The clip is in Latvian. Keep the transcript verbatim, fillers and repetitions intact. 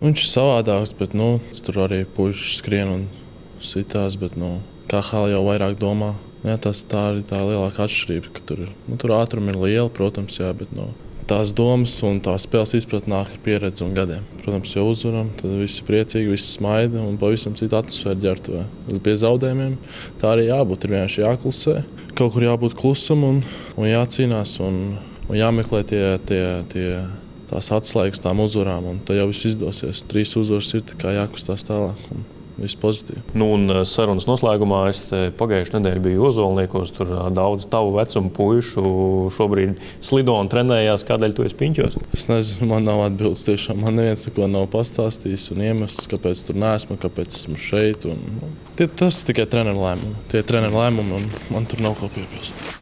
Viņš ir savādāks, bet nu, tur arī puiši skrien un sitās, bet nu, K H L jau vairāk domā. Jā, tas tā arī tā lielāka atšķirība, ka tur, nu, tur ātrumi ir liela, protams, jā, bet nu, tās domas un tā spēles izpratnē ir pieredze un gadiem. Protams, ja uzvaram, tad visi ir priecīgi, visi smaida un pavisam cita atmosfēra ģērbtuvē. Pie zaudējumiem tā arī jābūt, ir vienkārši jāklusē, kaut kur jābūt klusam un, un jācīnās un, un jāmeklē tie, tie, tie, tās atslēgas tām uzvarām, un tad jau viss izdosies. Trīs uzvaras ir, tā kā jākustās tālāk. Un, viss pozitīvi. Nu, un sarunas noslēgumā es pagājušajā nedēļā biju Ozolniekos. Tur daudz tavu vecumu puišu šobrīd slido un trenējās. Kādēļ tu esi Piņķos? Es nezinu, man nav atbildes tiešām. Man neviens neko nav pastāstījis un iemesls, kāpēc tur neesmu, kāpēc esmu šeit. Un, tie, tas tikai treneru lēmumi. Tie treneru lēmumi un man tur nav ko piebilst.